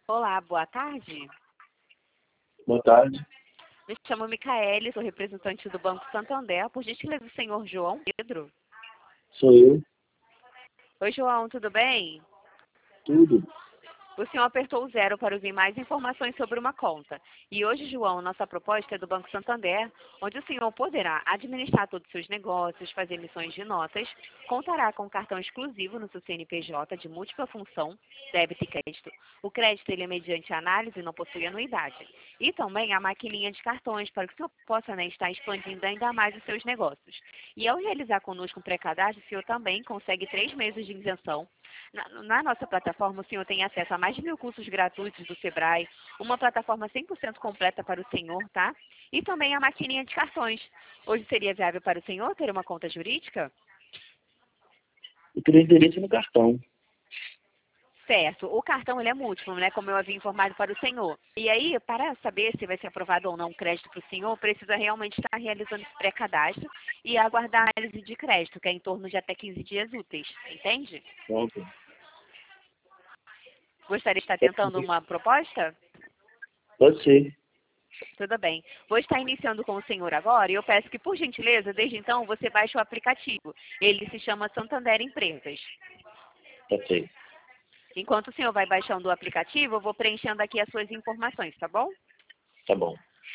Olá, boa tarde. Boa tarde. Me chamo Micaele, sou representante do Banco Santander. Por gentileza, o senhor João Pedro. Sou eu. Oi, João, tudo bem? Tudo. O senhor apertou o 0 para ouvir mais informações sobre uma conta. E hoje, João, nossa proposta é do Banco Santander, onde o senhor poderá administrar todos os seus negócios, fazer emissões de notas, contará com um cartão exclusivo no seu CNPJ de múltipla função, débito e crédito. O crédito ele é mediante análise e não possui anuidade. E também a maquininha de cartões para que o senhor possa, né, estar expandindo ainda mais os seus negócios. E ao realizar conosco um pré-cadastro, o senhor também consegue 3 meses de isenção. Na nossa plataforma, o senhor tem acesso a mais de 1.000 cursos gratuitos do Sebrae, uma plataforma 100% completa para o senhor, tá? E também a maquininha de cartões. Hoje seria viável para o senhor ter uma conta jurídica? Eu teria interesse no cartão. Certo. O cartão ele é múltiplo, né? Como eu havia informado para o senhor. E aí, para saber se vai ser aprovado ou não o crédito para o senhor, precisa realmente estar realizando esse pré-cadastro e aguardar a análise de crédito, que é em torno de até 15 dias úteis. Entende? Pronto. Gostaria de estar tentando uma proposta? Pode ser. Tudo bem. Vou estar iniciando com o senhor agora e eu peço que, por gentileza, desde então, você baixe o aplicativo. Ele se chama Santander Empresas. Pode ser. Enquanto o senhor vai baixando o aplicativo, eu vou preenchendo aqui as suas informações, tá bom? Tá bom.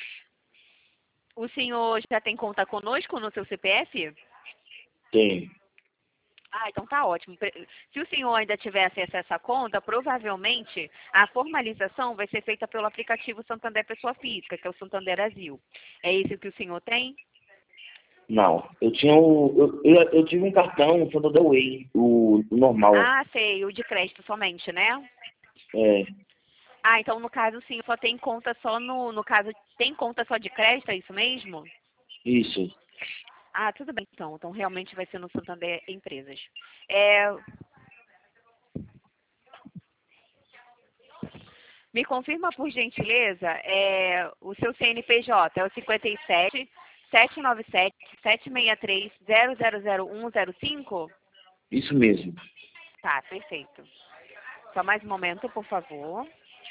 O senhor já tem conta conosco no seu CPF? Tem. Ah, então tá ótimo. Se o senhor ainda tiver acesso a essa conta, provavelmente a formalização vai ser feita pelo aplicativo Santander Pessoa Física, que é o Santander Azul. É esse que o senhor tem? Não. Eu tinha eu tive um cartão Santander Way, o normal. Ah, sei, o de crédito somente, né? É. Ah, então no caso o senhor só tem conta só no caso, tem conta só de crédito, é isso mesmo? Isso. Ah, tudo bem então. Então realmente vai ser no Santander Empresas. Me confirma por gentileza, o seu CNPJ é o 57 797 763 000105? Isso mesmo. Tá, perfeito. Só mais um momento, por favor.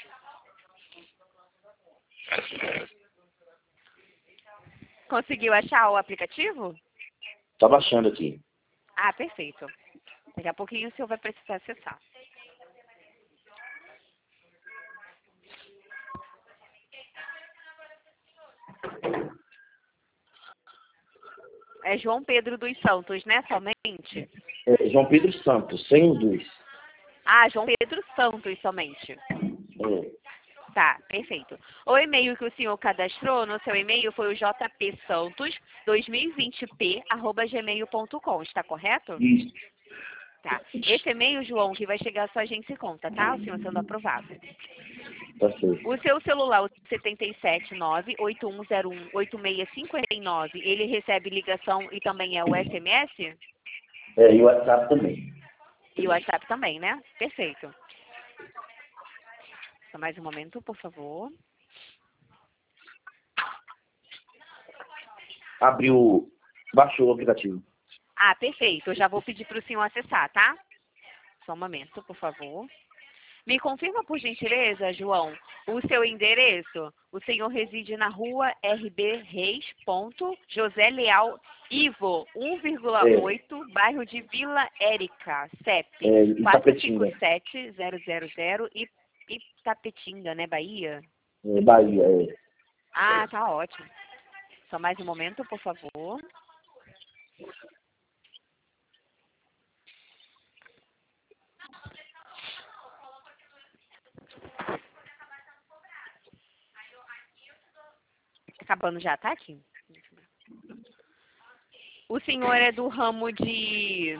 Conseguiu achar o aplicativo? Tá baixando aqui. Ah, perfeito. Daqui a pouquinho o senhor vai precisar acessar. É João Pedro dos Santos, né? Somente? É, João Pedro Santos, sem os dois. Ah, João Pedro Santos somente. É. Tá, perfeito. O e-mail que o senhor cadastrou no seu e-mail foi o jpsantos2020p@gmail.com, está correto? Isso. Tá. Esse e-mail, João, que vai chegar à sua agência e conta, tá? O senhor sendo aprovado. Tá certo. O seu celular, o 779-8101-8659, ele recebe ligação e também é o SMS? É, e o WhatsApp também. E o WhatsApp também, né? Perfeito. Só mais um momento, por favor. Abriu. Baixou o aplicativo. Ah, perfeito. Eu já vou pedir para o senhor acessar, tá? Só um momento, por favor. Me confirma, por gentileza, João, o seu endereço. O senhor reside na rua RB Reis, ponto, José Leal Ivo, 1,8, bairro de Vila Érica, CEP, Itapetinga. 457000 e Itapetinga, né, Bahia? É, Bahia, é. Ah, tá ótimo. Só mais um momento, por favor. Acabando já, tá aqui. O senhor é do ramo de...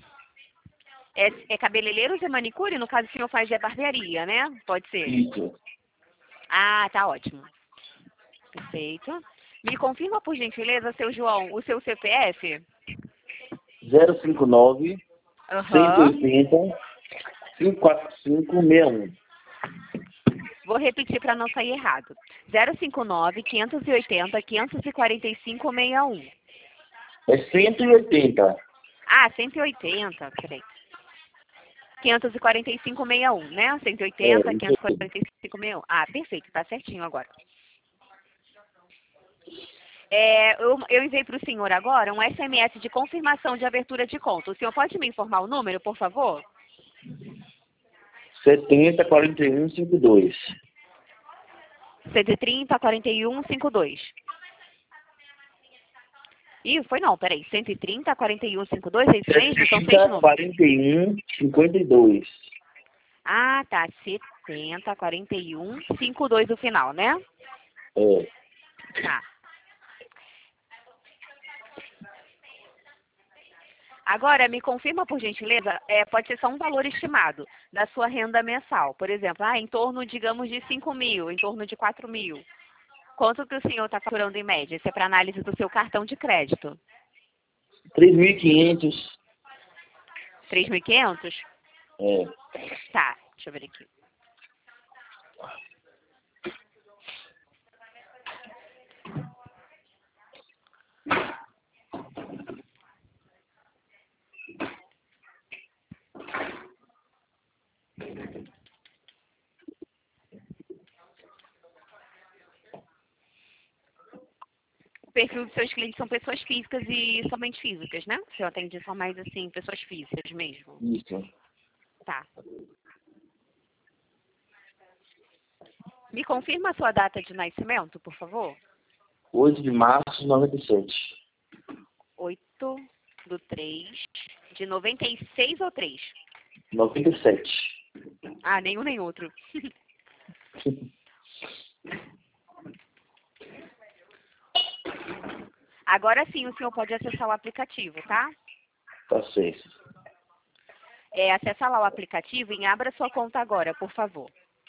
É cabeleireiros e manicure? No caso, o senhor faz de barbearia, né? Pode ser. Isso. Ah, tá ótimo. Perfeito. Me confirma, por gentileza, seu João, o seu CPF? 059 Aham. 180 54561. Vou repetir para não sair errado. 059-580-545-61. É 180. Ah, 180. Peraí. 545,61, né? 180, 545,61. Ah, perfeito, tá certinho agora. Eu enviei para o senhor agora um SMS de confirmação de abertura de conta. O senhor pode me informar o número, por favor? 704152. 130 41 52. Ih, foi não, peraí. 130 41 52, é isso mesmo? São 6 números. 41 52. Ah, tá. 70 41 52 o final, né? É. Tá. Agora, me confirma, por gentileza, pode ser só um valor estimado da sua renda mensal. Por exemplo, em torno, digamos, de 5.000, em torno de 4.000. Quanto que o senhor está faturando em média? Isso é para análise do seu cartão de crédito. 3.500. 3.500? É. Tá, deixa eu ver aqui. O perfil dos seus clientes são pessoas físicas e somente físicas, né? O senhor atende só mais, assim, pessoas físicas mesmo. Isso. Tá. Me confirma a sua data de nascimento, por favor? 8 de março de 97. 8/3/96 ou 3? 97. Ah, nenhum nem outro. Agora sim o senhor pode acessar o aplicativo, tá? Tá certo. Acessa lá o aplicativo e abra sua conta agora, por favor.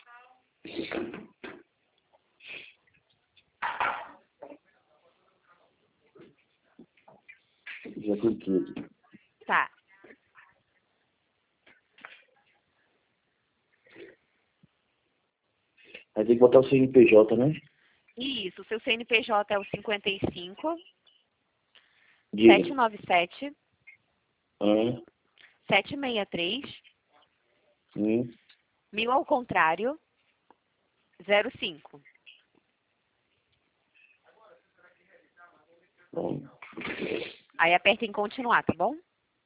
Já cliquei. Tá. Aí tem que botar o CNPJ, né? Isso, o seu CNPJ é o 55 Diga. 797 Ah, 763 hum, 1000 ao contrário 05. bom. Aí aperta em continuar, tá bom?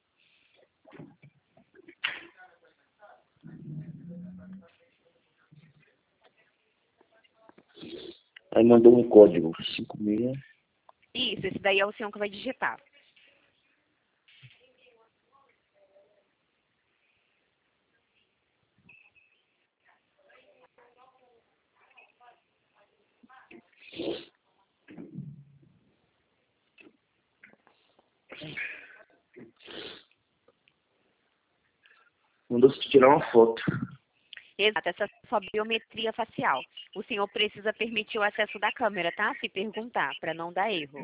Aí mandou um código. 56. Isso, esse daí é o senhor que vai digitar. Mandou se tirar uma foto. Exato, essa é a sua biometria facial. O senhor precisa permitir o acesso da câmera, tá? Se perguntar, para não dar erro.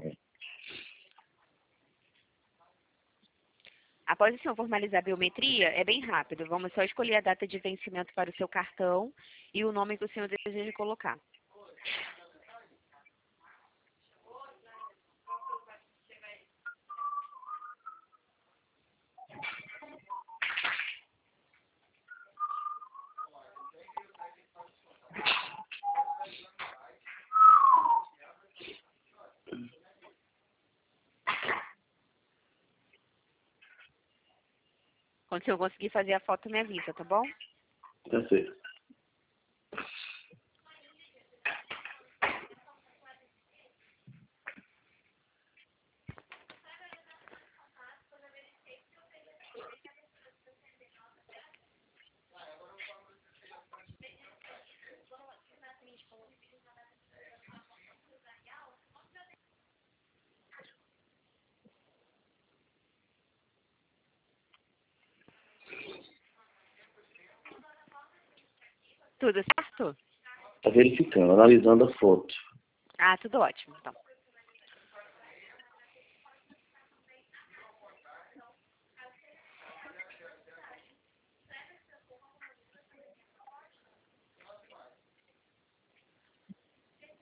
Após o senhor formalizar a biometria, é bem rápido. Vamos só escolher a data de vencimento para o seu cartão e o nome que o senhor deseja colocar. Quando o senhor conseguir fazer a foto, me avisa, tá bom? Tá certo. Tudo certo? Tá verificando, analisando a foto. Ah, tudo ótimo, então.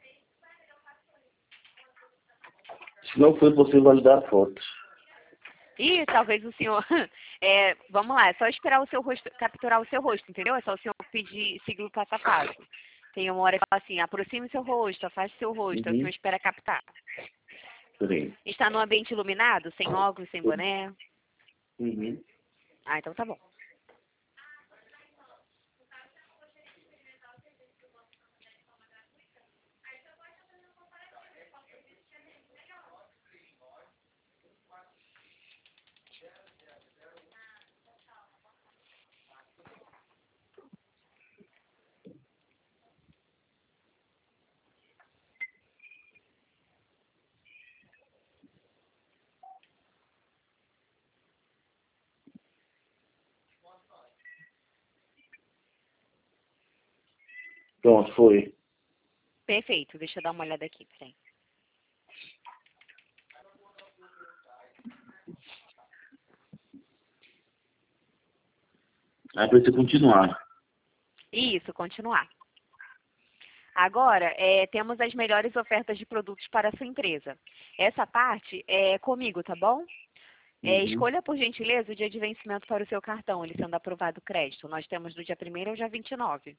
Se não for possível validar a foto. E talvez o senhor... vamos lá, é só esperar o seu rosto, capturar o seu rosto, entendeu? É só o senhor pedir, seguir o passo a passo. Tem uma hora que fala assim, aproxime seu rosto, afaste seu rosto, aí o senhor espera captar. Peraí. Está no ambiente iluminado, sem óculos, sem boné? Uhum. Ah, então tá bom. Pronto, foi. Perfeito, deixa eu dar uma olhada aqui, peraí. Aí precisa continuar. Isso, continuar. Agora, temos as melhores ofertas de produtos para a sua empresa. Essa parte é comigo, tá bom? Escolha, por gentileza, o dia de vencimento para o seu cartão, ele sendo aprovado crédito. Nós temos do dia 1º ao dia 29.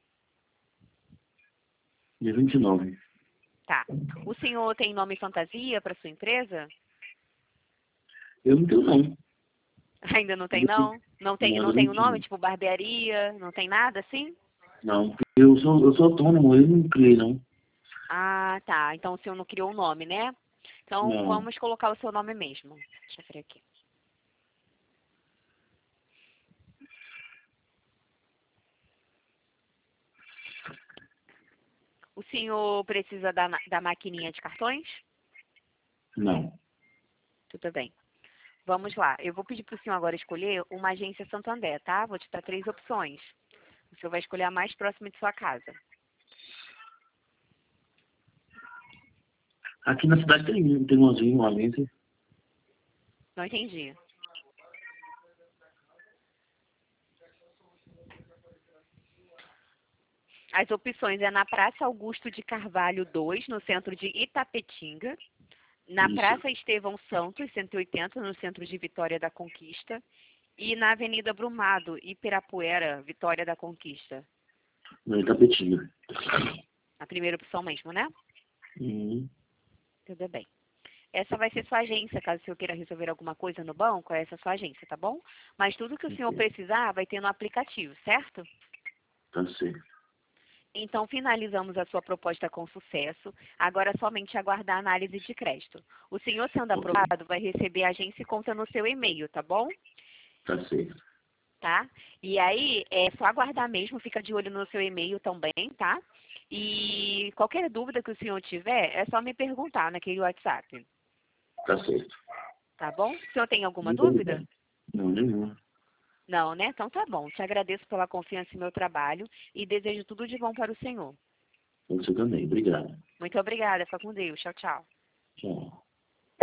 Dia 29. Tá. O senhor tem nome fantasia para sua empresa? Eu não tenho, não. Ainda não tem, não? Não tem o nome, tinha. tipo barbearia? Não tem nada assim? Não, eu sou autônomo, eu não criei, não. Ah, tá. Então o senhor não criou o nome, né? Então Não. vamos colocar o seu nome mesmo. Deixa eu ver aqui. O senhor precisa da maquininha de cartões? Não. Tudo bem. Vamos lá. Eu vou pedir para o senhor agora escolher uma agência Santander, tá? Vou te dar 3 opções. O senhor vai escolher a mais próxima de sua casa. Aqui na cidade tem uma agência. Não entendi. As opções é na Praça Augusto de Carvalho 2, no centro de Itapetinga. Na Isso. Praça Estevão Santos, 180, no centro de Vitória da Conquista. E na Avenida Brumado, Ibirapuera, Vitória da Conquista. No Itapetinga. A primeira opção mesmo, né? Uhum. Tudo bem. Essa vai ser sua agência, caso o senhor queira resolver alguma coisa no banco, essa é a sua agência, tá bom? Mas tudo que o senhor precisar vai ter no aplicativo, certo? Tá certo. Então, finalizamos a sua proposta com sucesso. Agora, somente aguardar a análise de crédito. O senhor, sendo aprovado, vai receber a agência e conta no seu e-mail, tá bom? Tá certo. Tá? E aí, é só aguardar mesmo, fica de olho no seu e-mail também, tá? E qualquer dúvida que o senhor tiver, é só me perguntar naquele WhatsApp. Tá certo. Tá bom? O senhor tem alguma Muito dúvida? obrigado. Não, nenhuma. Não, né? Então tá bom. Te agradeço pela confiança em meu trabalho e desejo tudo de bom para o senhor. Você também. Obrigado. Muito obrigada. Fica com Deus. Tchau, tchau. Tchau.